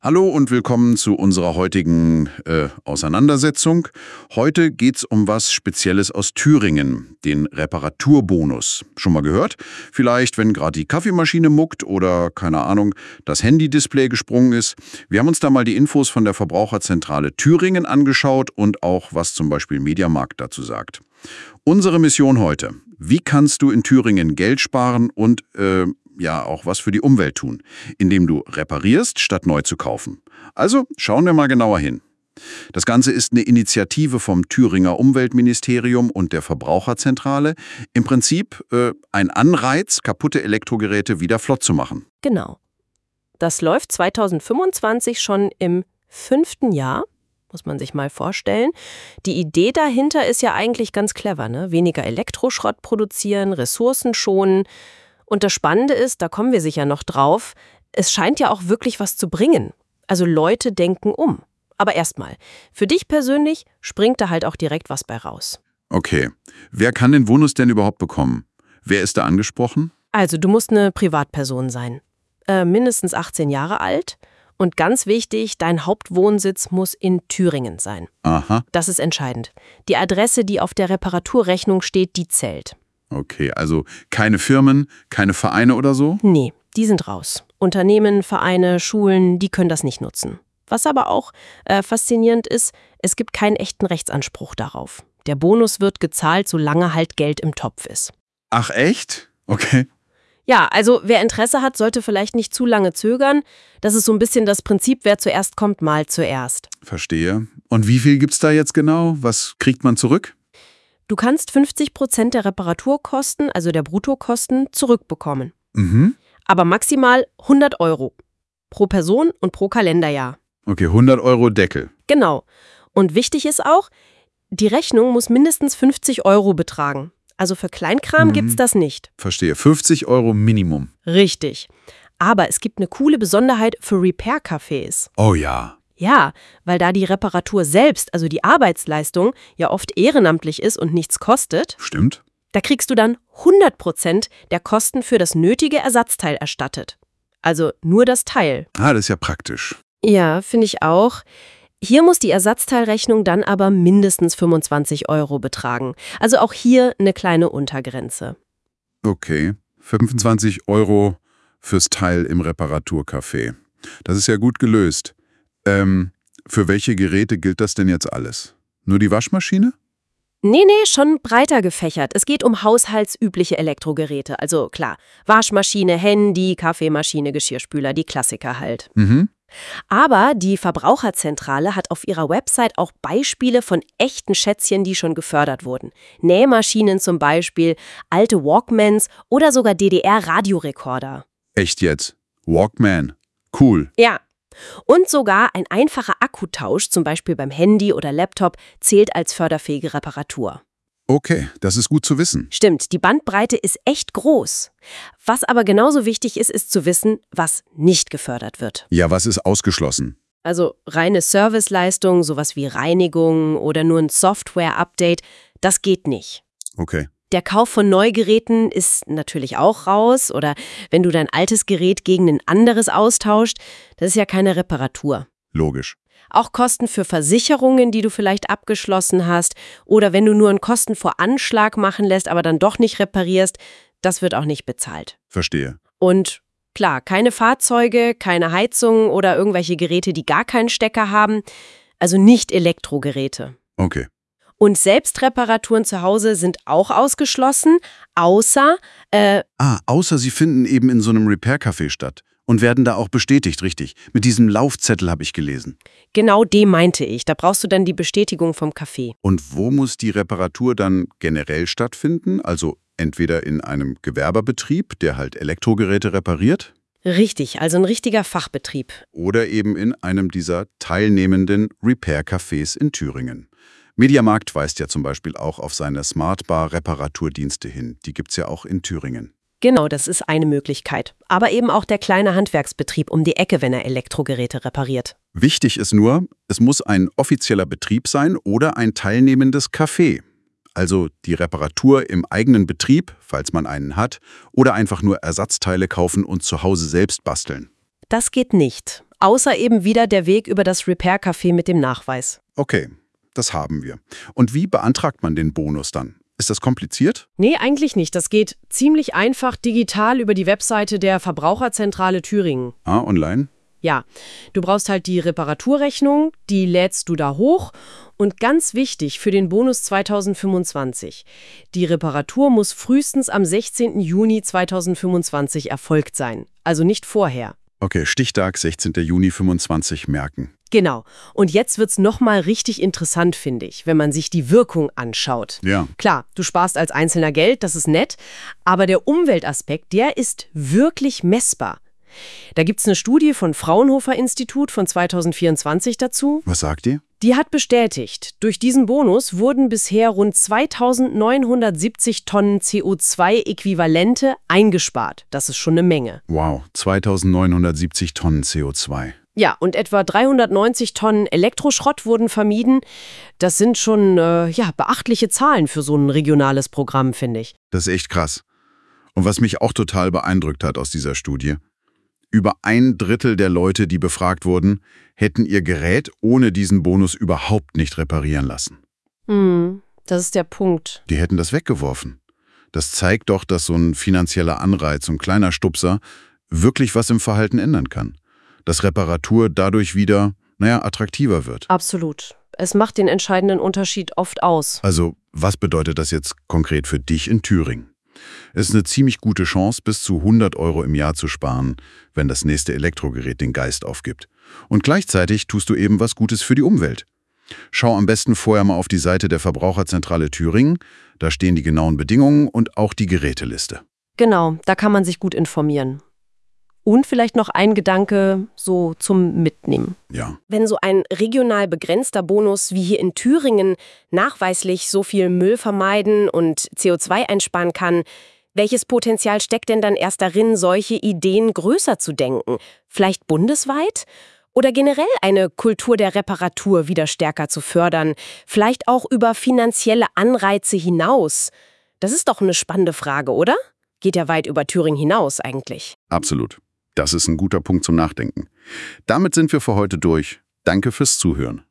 Hallo und willkommen zu unserer heutigen Auseinandersetzung. Heute geht's um was Spezielles aus Thüringen, den Reparaturbonus. Schon mal gehört? Vielleicht, wenn gerade die Kaffeemaschine muckt oder, keine Ahnung, das Handy-Display gesprungen ist. Wir haben uns da mal die Infos von der Verbraucherzentrale Thüringen angeschaut und auch, was zum Beispiel Mediamarkt dazu sagt. Unsere Mission heute: Wie kannst du in Thüringen Geld sparen und auch was für die Umwelt tun, indem du reparierst, statt neu zu kaufen? Also schauen wir mal genauer hin. Das Ganze ist eine Initiative vom Thüringer Umweltministerium und der Verbraucherzentrale. Im Prinzip ein Anreiz, kaputte Elektrogeräte wieder flott zu machen. Genau. Das läuft 2025 schon im 5. Jahr, muss man sich mal vorstellen. Die Idee dahinter ist ja eigentlich ganz clever, ne? Weniger Elektroschrott produzieren, Ressourcen schonen. Und das Spannende ist, da kommen wir sicher noch drauf, es scheint ja auch wirklich was zu bringen. Also Leute denken um. Aber erstmal, für dich persönlich springt da halt auch direkt was bei raus. Okay. Wer kann den Bonus denn überhaupt bekommen? Wer ist da angesprochen? Also du musst eine Privatperson sein. Mindestens 18 Jahre alt. Und ganz wichtig, dein Hauptwohnsitz muss in Thüringen sein. Aha. Das ist entscheidend. Die Adresse, die auf der Reparaturrechnung steht, die zählt. Okay, also keine Firmen, keine Vereine oder so? Nee, die sind raus. Unternehmen, Vereine, Schulen, die können das nicht nutzen. Was aber auch faszinierend ist, es gibt keinen echten Rechtsanspruch darauf. Der Bonus wird gezahlt, solange halt Geld im Topf ist. Ach echt? Okay. Ja, also wer Interesse hat, sollte vielleicht nicht zu lange zögern. Das ist so ein bisschen das Prinzip, wer zuerst kommt, mal zuerst. Verstehe. Und wie viel gibt's da jetzt genau? Was kriegt man zurück? Du kannst 50% der Reparaturkosten, also der Bruttokosten, zurückbekommen. Mhm. Aber maximal 100 Euro. Pro Person und pro Kalenderjahr. Okay, 100 Euro Deckel. Genau. Und wichtig ist auch, die Rechnung muss mindestens 50 Euro betragen. Also für Kleinkram gibt's das nicht. Verstehe. 50 Euro Minimum. Richtig. Aber es gibt eine coole Besonderheit für Repair-Cafés. Oh ja. Ja, weil da die Reparatur selbst, also die Arbeitsleistung, ja oft ehrenamtlich ist und nichts kostet. Stimmt. Da kriegst du dann 100% der Kosten für das nötige Ersatzteil erstattet. Also nur das Teil. Ah, das ist ja praktisch. Ja, finde ich auch. Hier muss die Ersatzteilrechnung dann aber mindestens 25 Euro betragen. Also auch hier eine kleine Untergrenze. Okay. 25 Euro fürs Teil im Reparaturcafé. Das ist ja gut gelöst. Für welche Geräte gilt das denn jetzt alles? Nur die Waschmaschine? Nee, schon breiter gefächert. Es geht um haushaltsübliche Elektrogeräte. Also klar, Waschmaschine, Handy, Kaffeemaschine, Geschirrspüler, die Klassiker halt. Mhm. Aber die Verbraucherzentrale hat auf ihrer Website auch Beispiele von echten Schätzchen, die schon gefördert wurden. Nähmaschinen zum Beispiel, alte Walkmans oder sogar DDR-Radiorekorder. Echt jetzt? Walkman. Cool. Ja. Und sogar ein einfacher Akkutausch, zum Beispiel beim Handy oder Laptop, zählt als förderfähige Reparatur. Okay, das ist gut zu wissen. Stimmt, die Bandbreite ist echt groß. Was aber genauso wichtig ist, ist zu wissen, was nicht gefördert wird. Ja, was ist ausgeschlossen? Also reine Serviceleistung, sowas wie Reinigung oder nur ein Software-Update, das geht nicht. Okay. Der Kauf von Neugeräten ist natürlich auch raus. Oder wenn du dein altes Gerät gegen ein anderes austauscht, das ist ja keine Reparatur. Logisch. Auch Kosten für Versicherungen, die du vielleicht abgeschlossen hast. Oder wenn du nur einen Kostenvoranschlag machen lässt, aber dann doch nicht reparierst, das wird auch nicht bezahlt. Verstehe. Und klar, keine Fahrzeuge, keine Heizung oder irgendwelche Geräte, die gar keinen Stecker haben. Also nicht Elektrogeräte. Okay. Und Selbstreparaturen zu Hause sind auch ausgeschlossen, außer Außer sie finden eben in so einem Repair-Café statt und werden da auch bestätigt, richtig. Mit diesem Laufzettel habe ich gelesen. genau dem meinte ich. Da brauchst du dann die Bestätigung vom Café. Und wo muss die Reparatur dann generell stattfinden? Also entweder in einem Gewerbebetrieb, der halt Elektrogeräte repariert, Richtig, also ein richtiger Fachbetrieb. oder eben in einem dieser teilnehmenden Repair-Cafés in Thüringen. Mediamarkt weist ja zum Beispiel auch auf seine Smartbar-Reparaturdienste hin. Die gibt's ja auch in Thüringen. Genau, das ist eine Möglichkeit. Aber eben auch der kleine Handwerksbetrieb um die Ecke, wenn er Elektrogeräte repariert. Wichtig ist nur, es muss ein offizieller Betrieb sein oder ein teilnehmendes Café. Also die Reparatur im eigenen Betrieb, falls man einen hat, oder einfach nur Ersatzteile kaufen und zu Hause selbst basteln. Das geht nicht. außer eben wieder der Weg über das Repair-Café mit dem Nachweis. Okay, das haben wir. Und wie beantragt man den Bonus dann? Ist das kompliziert? Nee, eigentlich nicht. Das geht ziemlich einfach digital über die Webseite der Verbraucherzentrale Thüringen. Ah, online? Ja, du brauchst halt die Reparaturrechnung, die lädst du da hoch. Und ganz wichtig für den Bonus 2025, die Reparatur muss frühestens am 16. Juni 2025 erfolgt sein, also nicht vorher. Okay, Stichtag 16. Juni 25 merken. Genau. Und jetzt wird's nochmal richtig interessant, finde ich, wenn man sich die Wirkung anschaut. Ja. Klar, du sparst als Einzelner Geld, das ist nett, aber der Umweltaspekt, der ist wirklich messbar. Da gibt's eine Studie von Fraunhofer Institut von 2024 dazu. Was sagt ihr? Die hat bestätigt, durch diesen Bonus wurden bisher rund 2970 Tonnen CO2-Äquivalente eingespart. Das ist schon eine Menge. Wow, 2970 Tonnen CO2. Ja, und etwa 390 Tonnen Elektroschrott wurden vermieden. Das sind schon beachtliche Zahlen für so ein regionales Programm, finde ich. Das ist echt krass. Und was mich auch total beeindruckt hat aus dieser Studie: Über 1/3 der Leute, die befragt wurden, hätten ihr Gerät ohne diesen Bonus überhaupt nicht reparieren lassen. Das ist der Punkt. Die hätten das weggeworfen. Das zeigt doch, dass so ein finanzieller Anreiz, so ein kleiner Stupser, wirklich was im Verhalten ändern kann. Dass Reparatur dadurch wieder, attraktiver wird. Absolut. Es macht den entscheidenden Unterschied oft aus. Also, was bedeutet das jetzt konkret für dich in Thüringen? Es ist eine ziemlich gute Chance, bis zu 100 € im Jahr zu sparen, wenn das nächste Elektrogerät den Geist aufgibt. Und gleichzeitig tust du eben was Gutes für die Umwelt. Schau am besten vorher mal auf die Seite der Verbraucherzentrale Thüringen. Da stehen die genauen Bedingungen und auch die Geräteliste. Genau, da kann man sich gut informieren. Und vielleicht noch ein Gedanke so zum Mitnehmen. Ja. Wenn so ein regional begrenzter Bonus wie hier in Thüringen nachweislich so viel Müll vermeiden und CO2 einsparen kann, welches Potenzial steckt denn dann erst darin, solche Ideen größer zu denken? Vielleicht bundesweit? Oder generell eine Kultur der Reparatur wieder stärker zu fördern? Vielleicht auch über finanzielle Anreize hinaus? Das ist doch eine spannende Frage, oder? Geht ja weit über Thüringen hinaus eigentlich. Absolut. Das ist ein guter Punkt zum Nachdenken. Damit sind wir für heute durch. Danke fürs Zuhören.